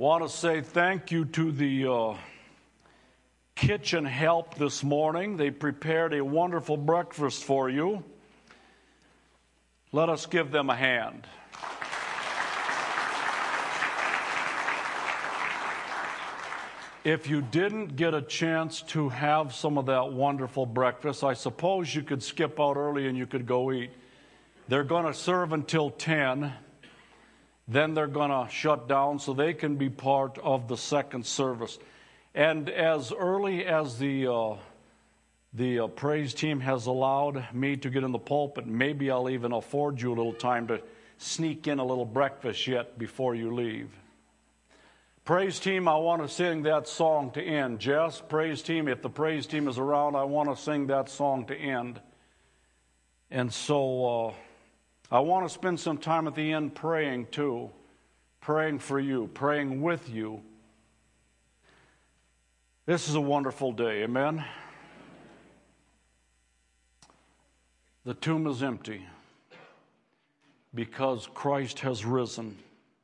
Want to say thank you to the kitchen help this morning. They prepared a wonderful breakfast for you. Let us give them a hand. If you didn't get a chance to have some of that wonderful breakfast, I suppose you could skip out early and you could go eat. They're going to serve until 10. Then they're going to shut down so they can be part of the second service. And as early as the praise team has allowed me to get in the pulpit, maybe I'll even afford you a little time to sneak in a little breakfast yet before you leave. Praise team, I want to sing that song to end. Jess, praise team, if the praise team is around, I want to sing that song to end. And so I want to spend some time at the end praying too, praying for you, praying with you. This is a wonderful day, amen? The tomb is empty because Christ has risen.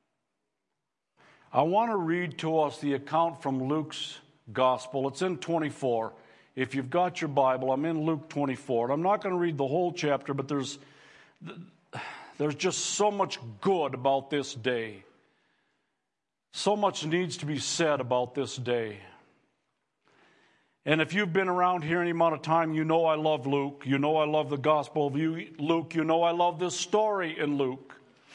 I want to read to us the account from Luke's gospel. It's in 24. If you've got your Bible, I'm in Luke 24. And I'm not going to read the whole chapter, but there's just so much good about this day. So much needs to be said about this day. And if you've been around here any amount of time, you know I love Luke. You know I love the gospel of Luke. You know I love this story in Luke.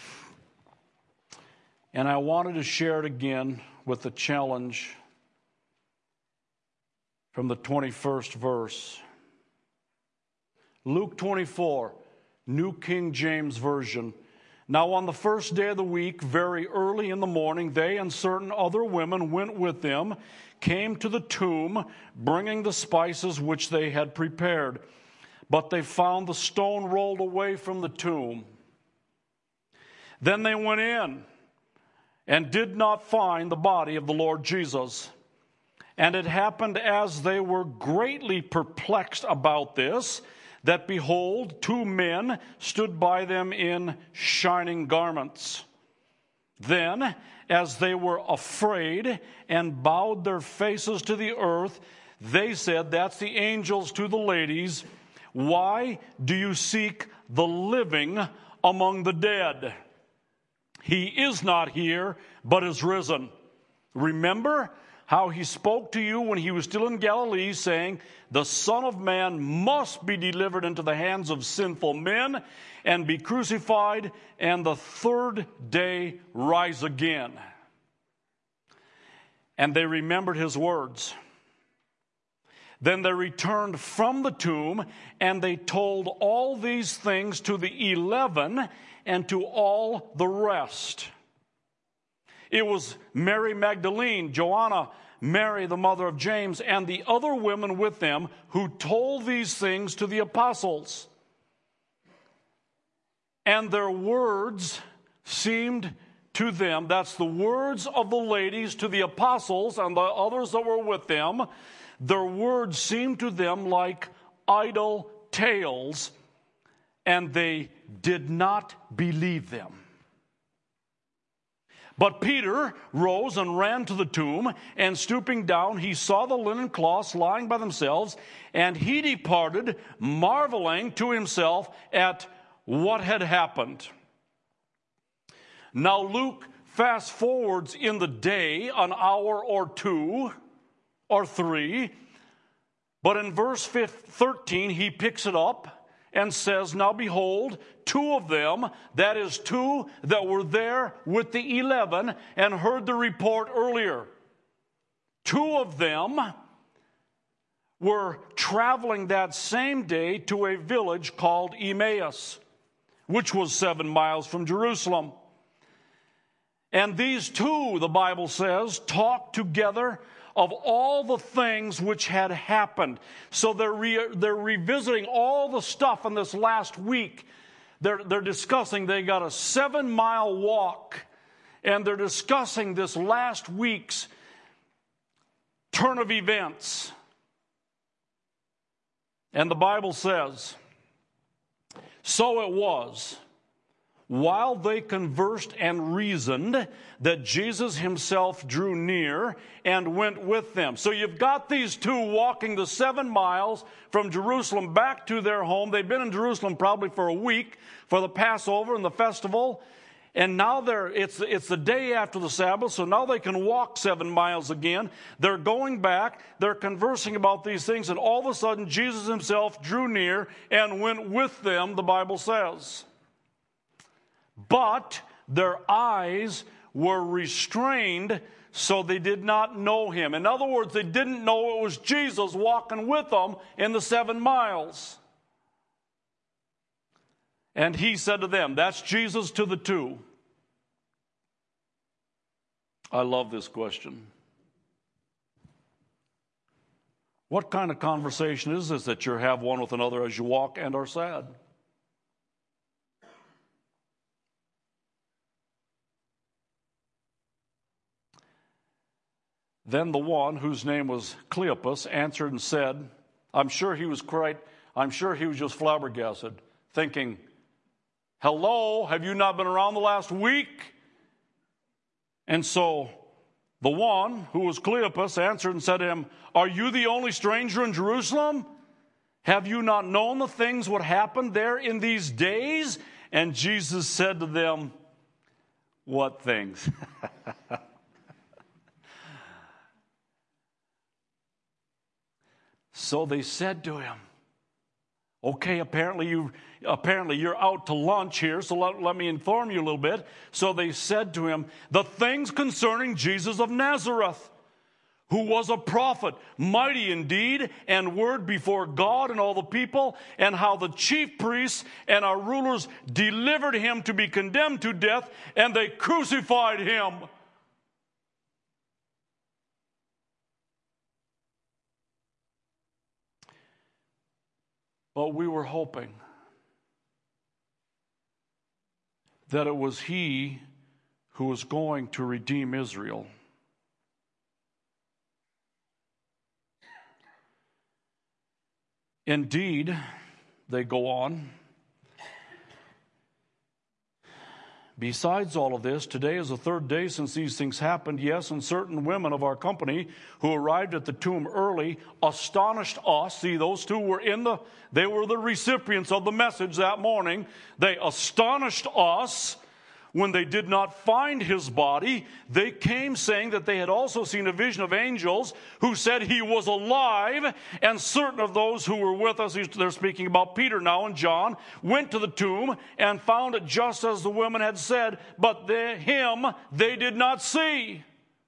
And I wanted to share it again with the challenge from the 21st verse. Luke 24, New King James Version. Now on the first day of the week, very early in the morning, they and certain other women went with them, came to the tomb, bringing the spices which they had prepared. But they found the stone rolled away from the tomb. Then they went in and did not find the body of the Lord Jesus. And it happened as they were greatly perplexed about this, that behold, two men stood by them in shining garments. Then, as they were afraid and bowed their faces to the earth, they said, that's the angels to the ladies, why do you seek the living among the dead? He is not here, but is risen. Remember how he spoke to you when he was still in Galilee, saying, the Son of Man must be delivered into the hands of sinful men and be crucified, and the third day rise again. And they remembered his words. Then they returned from the tomb, and they told all these things to the 11 and to all the rest. It was Mary Magdalene, Joanna, Mary, the mother of James, and the other women with them who told these things to the apostles. And their words seemed to them, that's the words of the ladies to the apostles and the others that were with them, their words seemed to them like idle tales, and they did not believe them. But Peter rose and ran to the tomb, and stooping down, he saw the linen cloths lying by themselves, and he departed, marveling to himself at what had happened. Now Luke fast forwards in the day an hour or two or three, but in verse 13 he picks it up and says, now behold, two of them, that is two that were there with the 11 and heard the report earlier. Two of them were traveling that same day to a village called Emmaus, which was 7 miles from Jerusalem. And these two, the Bible says, talked together of all the things which had happened. So they're revisiting all the stuff in this last week. They're discussing, they got a 7-mile walk, and they're discussing this last week's turn of events. And the Bible says, so it was while they conversed and reasoned, that Jesus himself drew near and went with them. So you've got these two walking the 7 miles from Jerusalem back to their home. They've been in Jerusalem probably for a week for the Passover and the festival. And now it's the day after the Sabbath, so now they can walk 7 miles again. They're going back. They're conversing about these things. And all of a sudden, Jesus himself drew near and went with them, the Bible says. But their eyes were restrained, so they did not know him. In other words, they didn't know it was Jesus walking with them in the 7 miles. And he said to them, that's Jesus to the two. I love this question. What kind of conversation is this that you have one with another as you walk and are sad? Then the one whose name was Cleopas answered and said, I'm sure he was just flabbergasted, thinking, hello, have you not been around the last week? And so the one who was Cleopas answered and said to him, are you the only stranger in Jerusalem? Have you not known the things what happened there in these days? And Jesus said to them, what things? So they said to him, okay, apparently you're out to lunch here, so let me inform you a little bit. So they said to him, the things concerning Jesus of Nazareth, who was a prophet, mighty in deed and word before God and all the people, and how the chief priests and our rulers delivered him to be condemned to death, and they crucified him. But we were hoping that it was he who was going to redeem Israel. Indeed, they go on, besides all of this, today is the 3rd day since these things happened. Yes, and certain women of our company who arrived at the tomb early astonished us. See, those two were they were the recipients of the message that morning. They astonished us when they did not find his body. They came saying that they had also seen a vision of angels who said he was alive. And certain of those who were with us, they're speaking about Peter now and John, went to the tomb and found it just as the women had said, but him they did not see.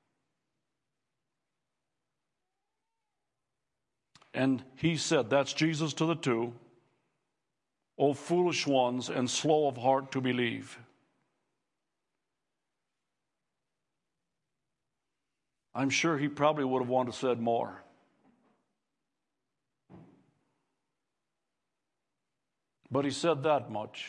And he said, that's Jesus to the two, O foolish ones and slow of heart to believe. I'm sure he probably would have wanted to said more. But he said that much.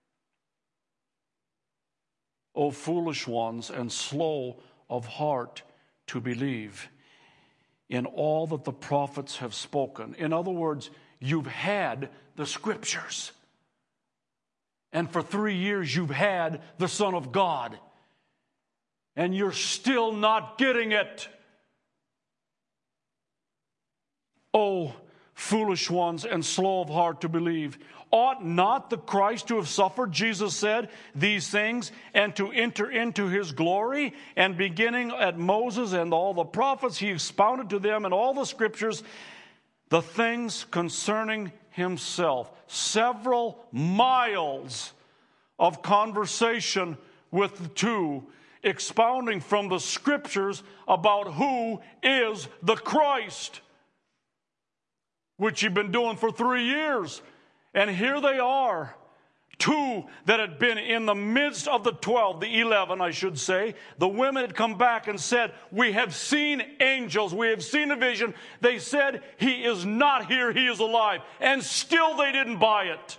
O foolish ones and slow of heart to believe in all that the prophets have spoken. In other words, you've had the scriptures. And for 3 years you've had the Son of God. And you're still not getting it. Oh, foolish ones and slow of heart to believe. Ought not the Christ to have suffered, Jesus said, these things, and to enter into his glory? And beginning at Moses and all the prophets, he expounded to them in all the scriptures the things concerning himself. Several miles of conversation with the two, expounding from the scriptures about who is the Christ, which he'd been doing for 3 years. And here they are, two that had been in the midst of the 12, the 11, I should say. The women had come back and said, we have seen angels, we have seen a vision. They said, he is not here, he is alive. And still they didn't buy it.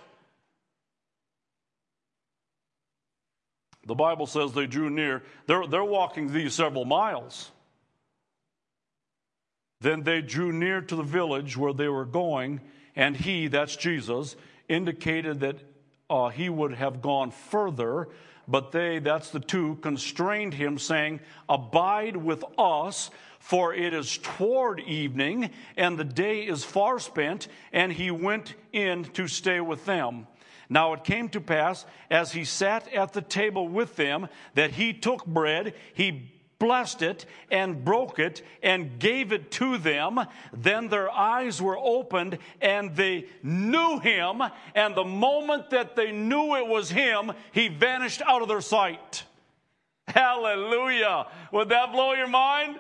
The Bible says they drew near. They're walking these several miles. Then they drew near to the village where they were going, and he, that's Jesus, indicated that he would have gone further, but they, that's the two, constrained him, saying, "Abide with us, for it is toward evening, and the day is far spent." And he went in to stay with them. Now it came to pass, as he sat at the table with them, that he took bread, he blessed it and broke it and gave it to them. Then their eyes were opened and they knew him. And the moment that they knew it was him, he vanished out of their sight. Hallelujah. Would that blow your mind?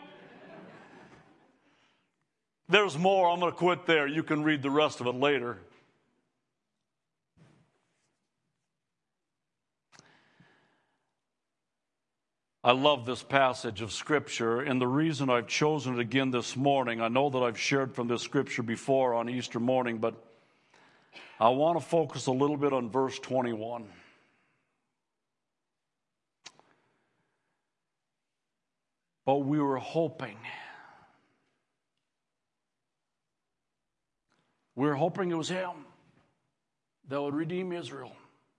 There's more. I'm going to quit there. You can read the rest of it later. I love this passage of Scripture, and the reason I've chosen it again this morning, I know that I've shared from this Scripture before on Easter morning, but I want to focus a little bit on verse 21. But we were hoping. We were hoping it was him that would redeem Israel.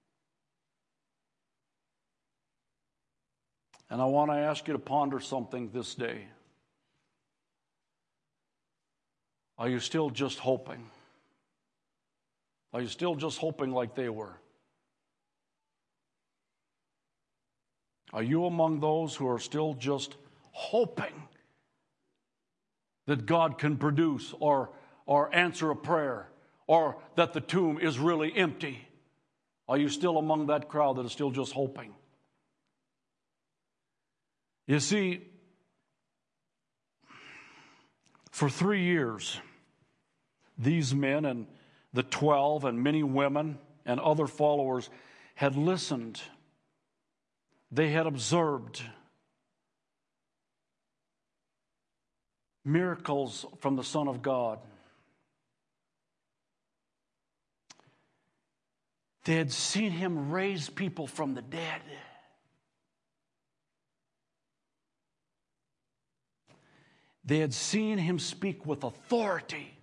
And I want to ask you to ponder something this day. Are you still just hoping? Are you still just hoping like they were? Are you among those who are still just hoping that God can produce or answer a prayer, or that the tomb is really empty? Are you still among that crowd that is still just hoping? You see, for 3 years, these men and the 12 and many women and other followers had listened. They had observed miracles from the Son of God. They had seen him raise people from the dead. They had seen him speak with authority.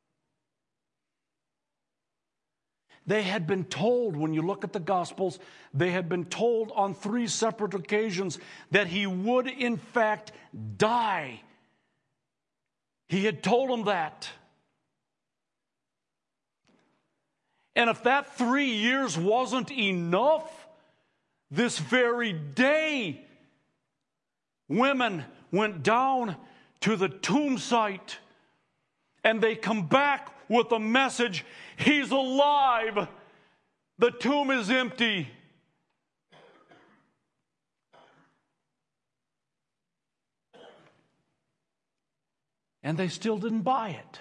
They had been told, when you look at the Gospels, they had been told on 3 separate occasions that he would in fact die. He had told them that. And if that 3 years wasn't enough, this very day, women went down to the tomb site, and they come back with a message: he's alive. The tomb is empty. And they still didn't buy it.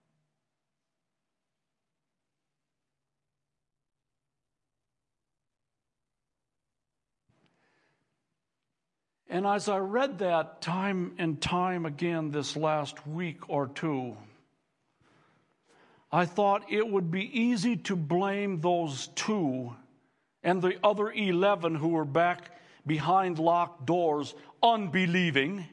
And as I read that time and time again this last week or two, I thought it would be easy to blame those 2 and the other 11 who were back behind locked doors unbelieving.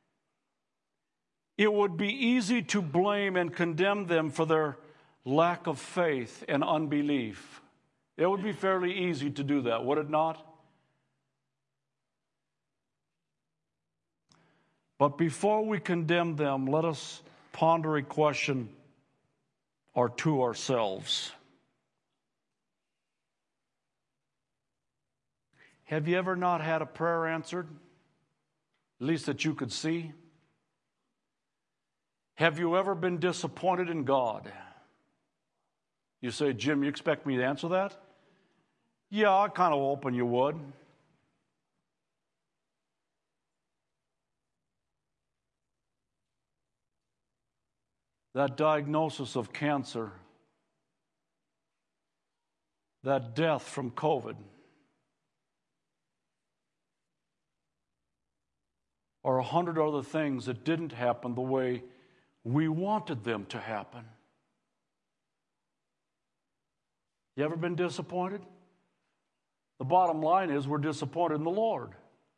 It would be easy to blame and condemn them for their lack of faith and unbelief. It would be fairly easy to do that, would it not? But before we condemn them, let us ponder a question or two ourselves. Have you ever not had a prayer answered? At least that you could see? Have you ever been disappointed in God? You say, "Jim, you expect me to answer that?" Yeah, I kind of hoping you would. That diagnosis of cancer, that death from COVID, or 100 other things that didn't happen the way we wanted them to happen. You ever been disappointed? The bottom line is we're disappointed in the Lord.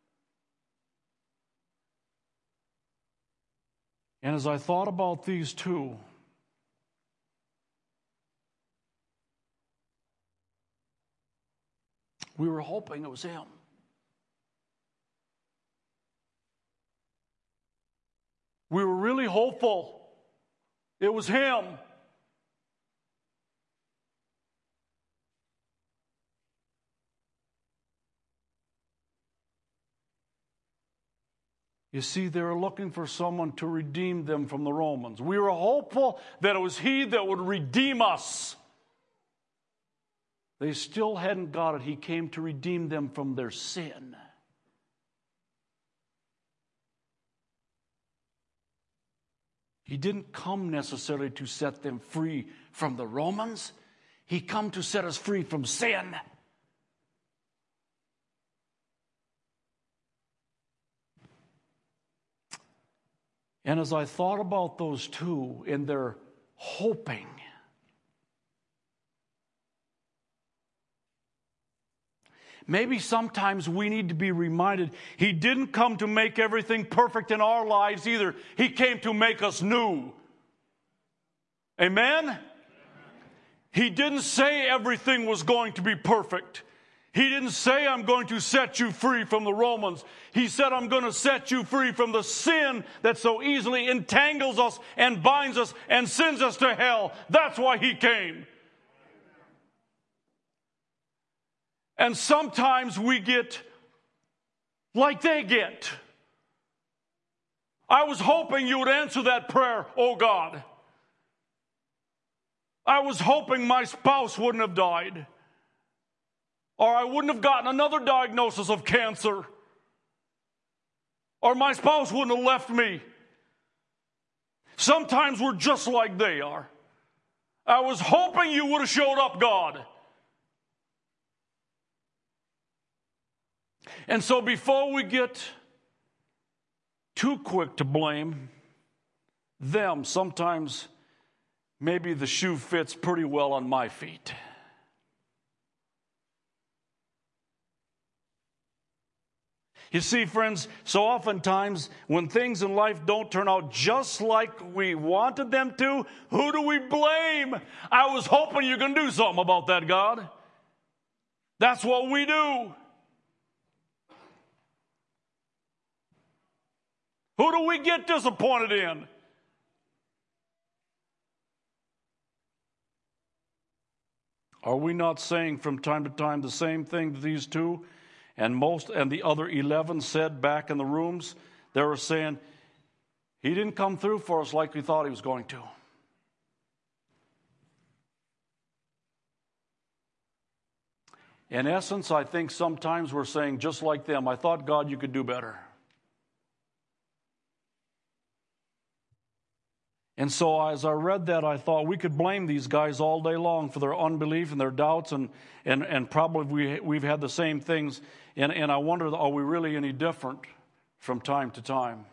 And as I thought about these 2, We were hoping it was him. We were really hopeful it was him. You see, they were looking for someone to redeem them from the Romans. We were hopeful that it was he that would redeem us. They still hadn't got it. He came to redeem them from their sin. He didn't come necessarily to set them free from the Romans. He come to set us free from sin. And as I thought about those two in their hoping, maybe sometimes we need to be reminded he didn't come to make everything perfect in our lives either. He came to make us new. Amen? He didn't say everything was going to be perfect. He didn't say, I'm going to set you free from the Romans. He said, I'm going to set you free from the sin that so easily entangles us and binds us and sends us to hell. That's why he came. And sometimes we get like they get. I was hoping you would answer that prayer, oh God. I was hoping my spouse wouldn't have died. Or I wouldn't have gotten another diagnosis of cancer. Or my spouse wouldn't have left me. Sometimes we're just like they are. I was hoping you would have showed up, God. And so before we get too quick to blame them, sometimes maybe the shoe fits pretty well on my feet. You see, friends, so oftentimes when things in life don't turn out just like we wanted them to, who do we blame? I was hoping you're going to do something about that, God. That's what we do. Who do we get disappointed in? Are we not saying from time to time the same thing to these two? And the other 11 said back in the rooms, they were saying, he didn't come through for us like we thought he was going to. In essence, I think sometimes we're saying just like them, I thought, God, you could do better. And so as I read that, I thought we could blame these guys all day long for their unbelief and their doubts, and probably we've had the same things. And I wonder, are we really any different from time to time?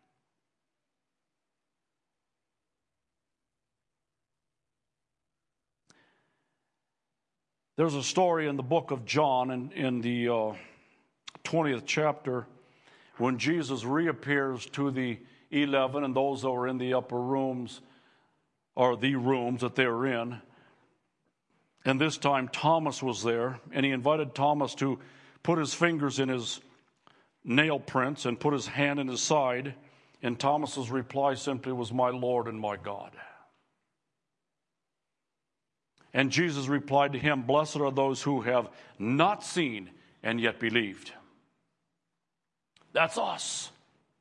There's a story in the book of John in the 20th chapter when Jesus reappears to the 11 and those that were in the upper rooms, or the rooms that they were in. And this time Thomas was there, and he invited Thomas to put his fingers in his nail prints and put his hand in his side. And Thomas's reply simply was, my Lord and my God. And Jesus replied to him, blessed are those who have not seen and yet believed. That's us.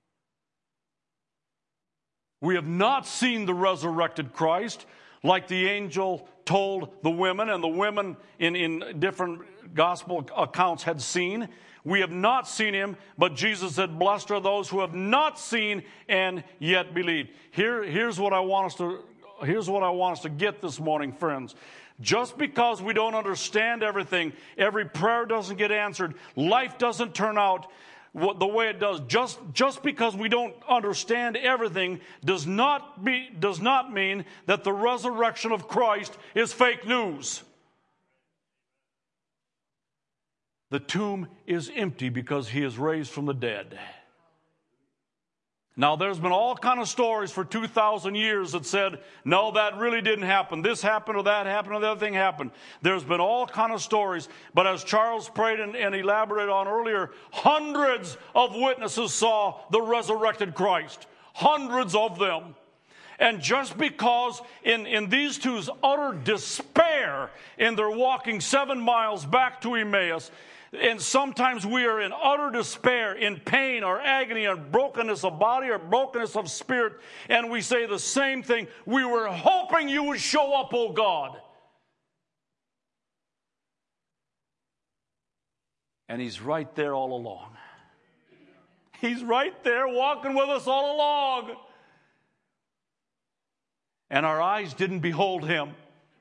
We have not seen the resurrected Christ, like the angel told the women, and the women in different gospel accounts had seen. We have not seen him, but Jesus said, blessed are those who have not seen and yet believed. Here's what I want us to get this morning, friends. Just because we don't understand everything, every prayer doesn't get answered, life doesn't turn out the way it does, just because we don't understand everything does not mean that the resurrection of Christ is fake news. The tomb is empty because he is raised from the dead. Now, there's been all kind of stories for 2,000 years that said, no, that really didn't happen. This happened or that happened or the other thing happened. There's been all kind of stories. But as Charles prayed and elaborated on earlier, hundreds of witnesses saw the resurrected Christ. Hundreds of them. And just because in these two's utter despair in their walking 7 miles back to Emmaus, and sometimes we are in utter despair, in pain or agony or brokenness of body or brokenness of spirit, and we say the same thing. We were hoping you would show up, oh God. And he's right there all along. He's right there walking with us all along. And our eyes didn't behold him.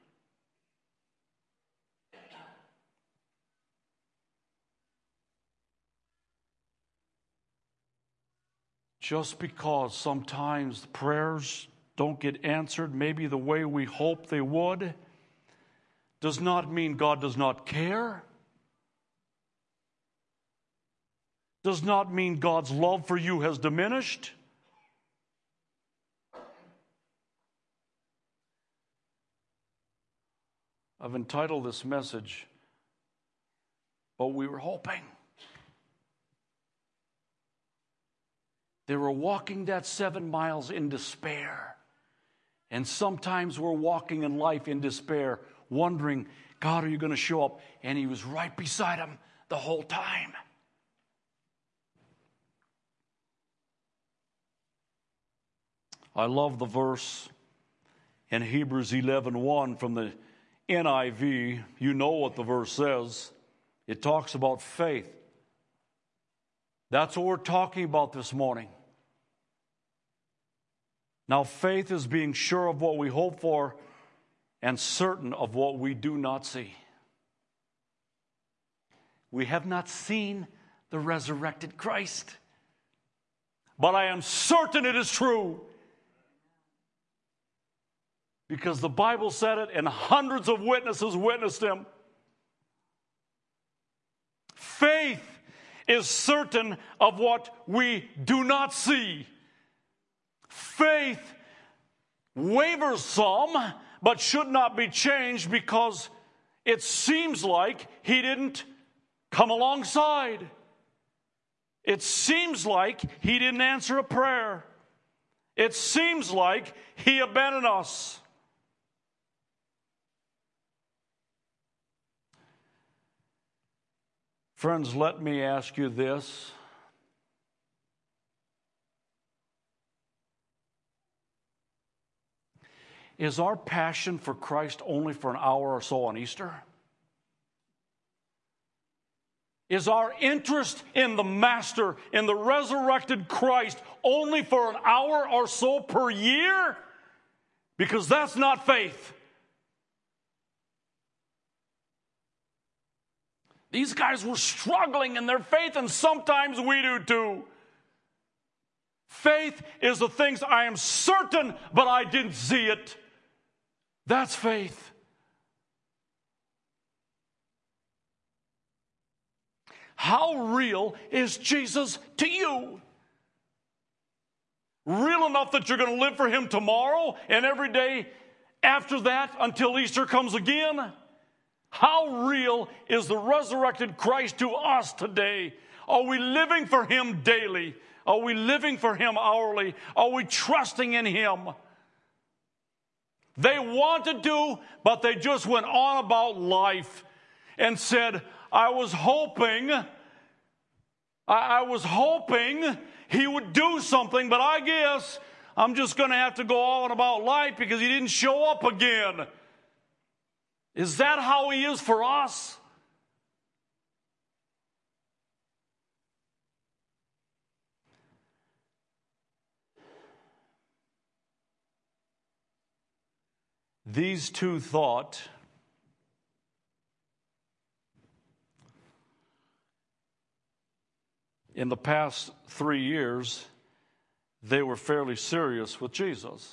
Just because sometimes prayers don't get answered maybe the way we hope they would, does not mean God does not care. Does not mean God's love for you has diminished. I've entitled this message, "But We Were Hoping." They were walking that 7 miles in despair. And sometimes we're walking in life in despair, wondering, God, are you going to show up? And he was right beside him the whole time. I love the verse in Hebrews 11:1 from the NIV. You know what the verse says. It talks about faith. That's what we're talking about this morning. Now, faith is being sure of what we hope for and certain of what we do not see. We have not seen the resurrected Christ, but I am certain it is true. Because the Bible said it and hundreds of witnesses witnessed him. Faith is certain of what we do not see. Faith wavers some, but should not be changed because it seems like he didn't come alongside. It seems like he didn't answer a prayer. It seems like he abandoned us. Friends, let me ask you this. Is our passion for Christ only for an hour or so on Easter? Is our interest in the Master, in the resurrected Christ, only for an hour or so per year? Because that's not faith. These guys were struggling in their faith, and sometimes we do too. Faith is the things I am certain, but I didn't see it. That's faith. How real is Jesus to you? Real enough that you're going to live for him tomorrow and every day after that until Easter comes again? How real is the resurrected Christ to us today? Are we living for him daily? Are we living for him hourly? Are we trusting in him? They wanted to, but they just went on about life and said, I was hoping he would do something, but I guess I'm just going to have to go on about life because he didn't show up again. Is that how he is for us? These two thought in the past 3 years they were fairly serious with Jesus.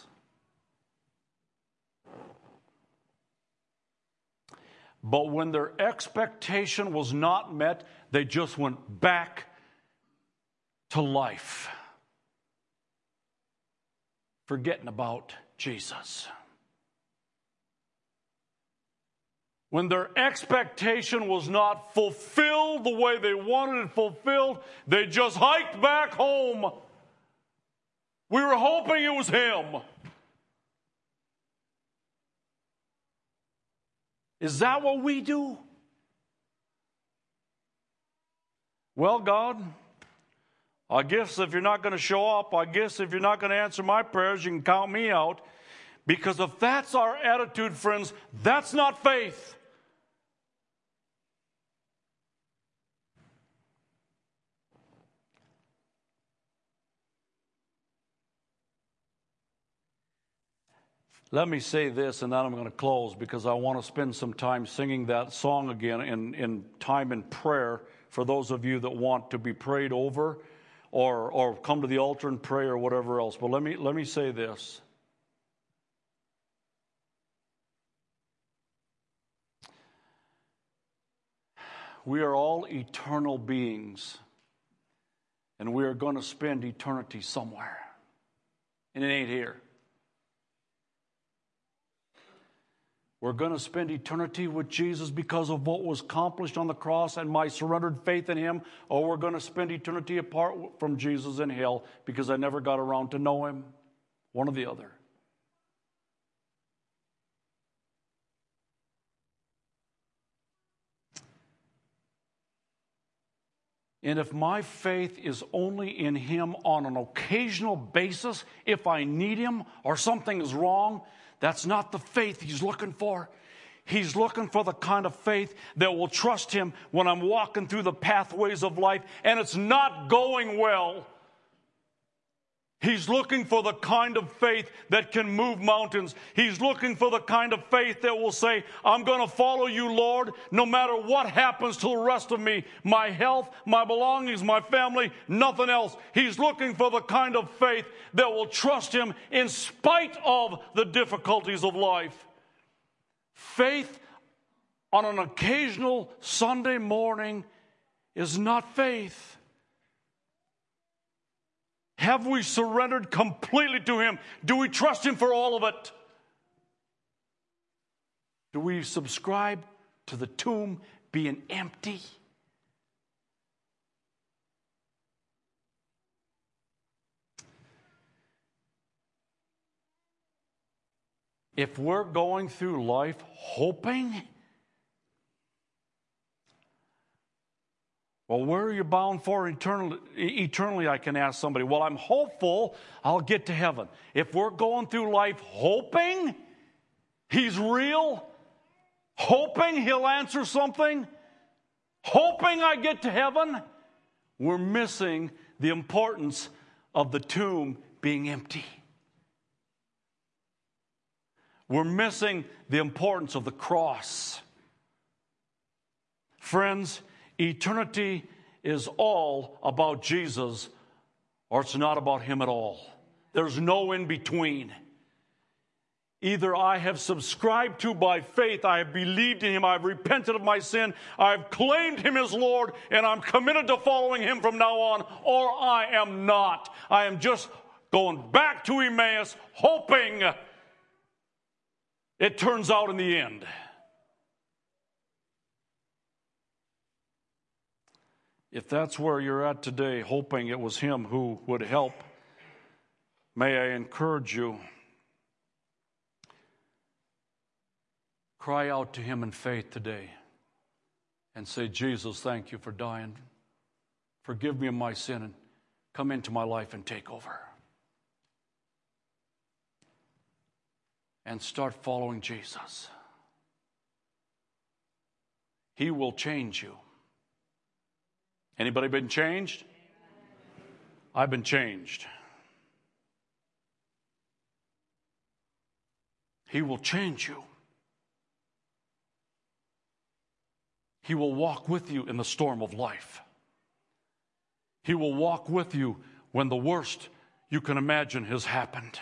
But when their expectation was not met, they just went back to life. forgetting about Jesus. When their expectation was not fulfilled the way they wanted it fulfilled, they just hiked back home. We were hoping it was him. Is that what we do? Well, God, I guess if you're not going to show up, I guess if you're not going to answer my prayers, you can count me out. Because if that's our attitude, friends, that's not faith. Let me say this, and then I'm going to close, because I want to spend some time singing that song again in time in prayer for those of you that want to be prayed over or come to the altar and pray or whatever else. But let me say this. We are all eternal beings, and we are going to spend eternity somewhere. And it ain't here. We're going to spend eternity with Jesus because of what was accomplished on the cross and my surrendered faith in him, or we're going to spend eternity apart from Jesus in hell because I never got around to know him. One or the other. And if my faith is only in him on an occasional basis, if I need him or something is wrong, that's not the faith he's looking for. He's looking for the kind of faith that will trust him when I'm walking through the pathways of life and it's not going well. He's looking for the kind of faith that can move mountains. He's looking for the kind of faith that will say, I'm going to follow you, Lord, no matter what happens to the rest of me, my health, my belongings, my family, nothing else. He's looking for the kind of faith that will trust him in spite of the difficulties of life. Faith on an occasional Sunday morning is not faith. Have we surrendered completely to him? Do we trust him for all of it? Do we subscribe to the tomb being empty? If we're going through life hoping, well, where are you bound for eternally, I can ask somebody. Well, I'm hopeful I'll get to heaven. If we're going through life hoping he's real, hoping he'll answer something, hoping I get to heaven, we're missing the importance of the tomb being empty. We're missing the importance of the cross. Friends, eternity is all about Jesus, or it's not about him at all. There's no in between. Either I have subscribed to by faith, I have believed in him, I've repented of my sin, I've claimed him as Lord, and I'm committed to following him from now on, or I am not. I am just going back to Emmaus, hoping it turns out in the end. If that's where you're at today, hoping it was him who would help, may I encourage you, cry out to him in faith today and say, Jesus, thank you for dying. Forgive me of my sin and come into my life and take over. And start following Jesus. He will change you. Anybody been changed? I've been changed. He will change you. He will walk with you in the storm of life. He will walk with you when the worst you can imagine has happened.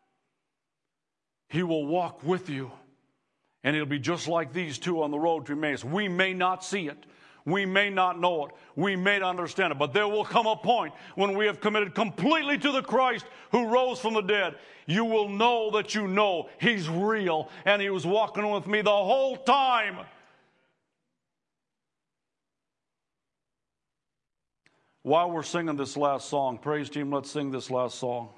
He will walk with you, and it'll be just like these two on the road to Emmaus. We may not see it. We may not know it. We may not understand it. But there will come a point when we have committed completely to the Christ who rose from the dead. You will know that you know He's real and He was walking with me the whole time. While we're singing this last song, praise team, let's sing this last song.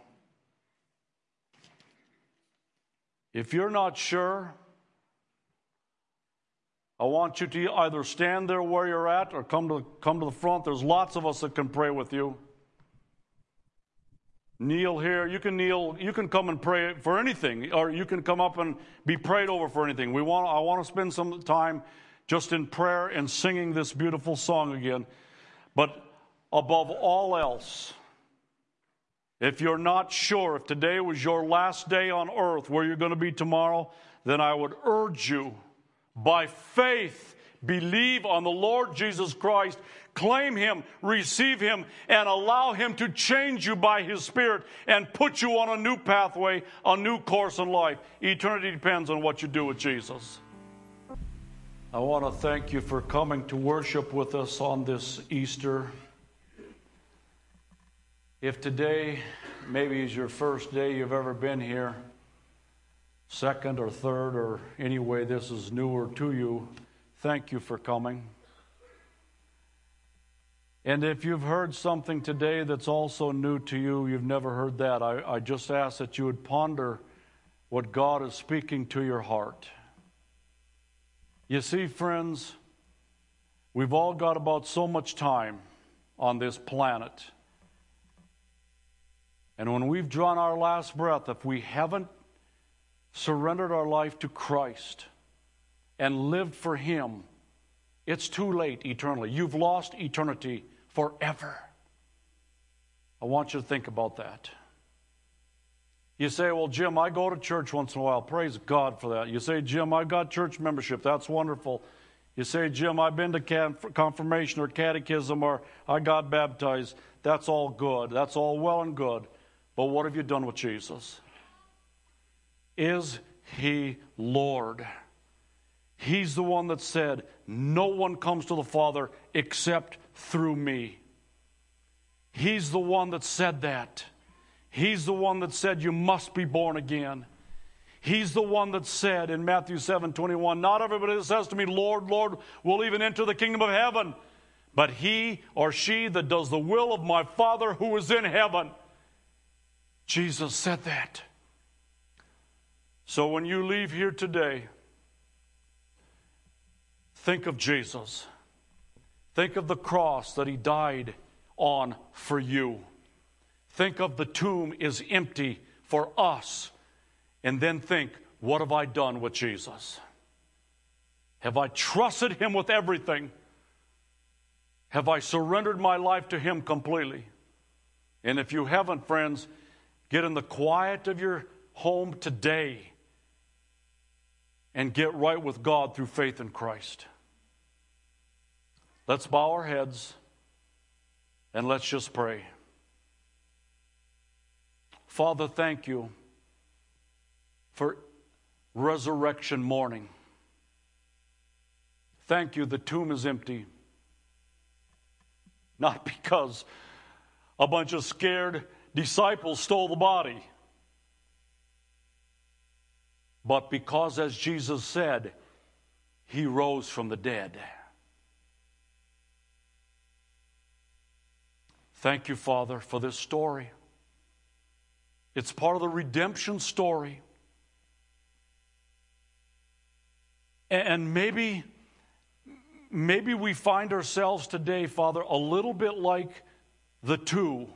If you're not sure, I want you to either stand there where you're at or come to the front. There's lots of us that can pray with you. Kneel here. You can kneel. You can come and pray for anything, or you can come up and be prayed over for anything. I want to spend some time just in prayer and singing this beautiful song again. But above all else, if you're not sure if today was your last day on earth, where you're going to be tomorrow, then I would urge you, by faith, believe on the Lord Jesus Christ, claim Him, receive Him, and allow Him to change you by His Spirit and put you on a new pathway, a new course in life. Eternity depends on what you do with Jesus. I want to thank you for coming to worship with us on this Easter. If today maybe is your first day you've ever been here, second or third, or any way this is newer to you, thank you for coming. And if you've heard something today that's also new to you, you've never heard that, I just ask that you would ponder what God is speaking to your heart. You see, friends, we've all got about so much time on this planet. And when we've drawn our last breath, if we haven't surrendered our life to Christ and lived for Him, it's too late eternally. You've lost eternity forever. I want you to think about that. You say, well, Jim, I go to church once in a while. Praise God for that. You say, Jim, I got church membership. That's wonderful. You say, Jim, I've been to confirmation or catechism, or I got baptized. That's all good. That's all well and good. But what have you done with Jesus? Is He Lord? He's the one that said, no one comes to the Father except through me. He's the one that said that. He's the one that said you must be born again. He's the one that said in Matthew 7:21, not everybody that says to me, Lord, Lord, will even enter the kingdom of heaven, but he or she that does the will of my Father who is in heaven. Jesus said that. So when you leave here today, think of Jesus. Think of the cross that He died on for you. Think of the tomb is empty for us. And then think, what have I done with Jesus? Have I trusted Him with everything? Have I surrendered my life to Him completely? And if you haven't, friends, get in the quiet of your home today and get right with God through faith in Christ. Let's bow our heads and let's just pray. Father, thank you for resurrection morning. Thank you, the tomb is empty. Not because a bunch of scared disciples stole the body, but because, as Jesus said, He rose from the dead. Thank you, Father, for this story. It's part of the redemption story. And maybe we find ourselves today, Father, a little bit like the two.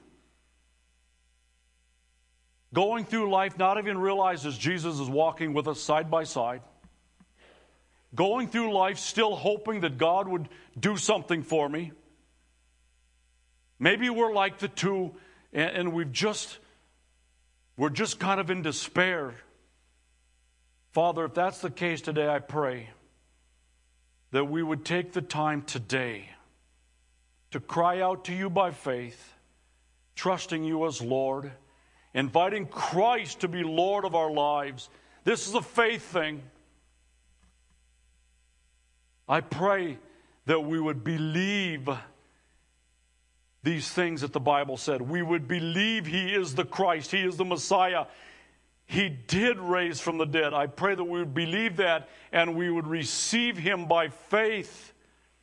Going through life, not even realizes Jesus is walking with us side by side. Going through life, still hoping that God would do something for me. Maybe we're like the two, and we're just kind of in despair. Father, if that's the case today, I pray that we would take the time today to cry out to you by faith, trusting you as Lord, inviting Christ to be Lord of our lives. This is a faith thing. I pray that we would believe these things that the Bible said. We would believe He is the Christ, He is the Messiah. He did raise from the dead. I pray that we would believe that and we would receive Him by faith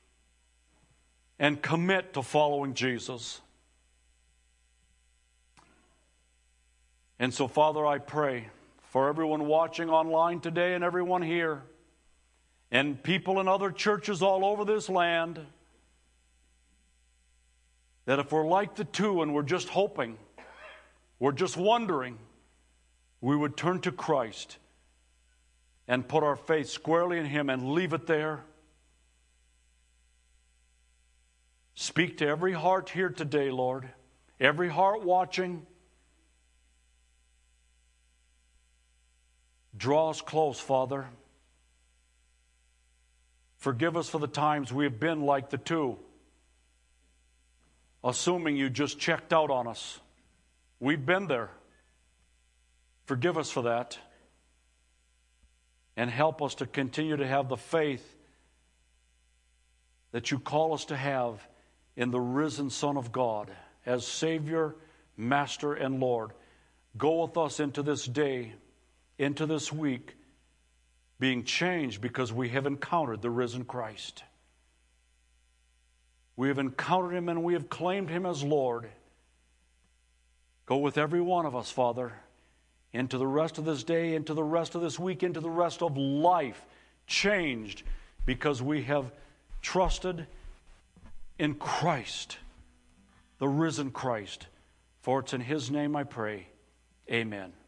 and commit to following Jesus. And so, Father, I pray for everyone watching online today and everyone here and people in other churches all over this land, that if we're like the two and we're just hoping, we're just wondering, we would turn to Christ and put our faith squarely in Him and leave it there. Speak to every heart here today, Lord, every heart watching. Draw us close, Father. Forgive us for the times we have been like the two, assuming you just checked out on us. We've been there. Forgive us for that. And help us to continue to have the faith that you call us to have in the risen Son of God as Savior, Master, and Lord. Go with us into this day, into this week, being changed because we have encountered the risen Christ. We have encountered Him and we have claimed Him as Lord. Go with every one of us, Father, into the rest of this day, into the rest of this week, into the rest of life, changed because we have trusted in Christ, the risen Christ. For it's in His name I pray. Amen.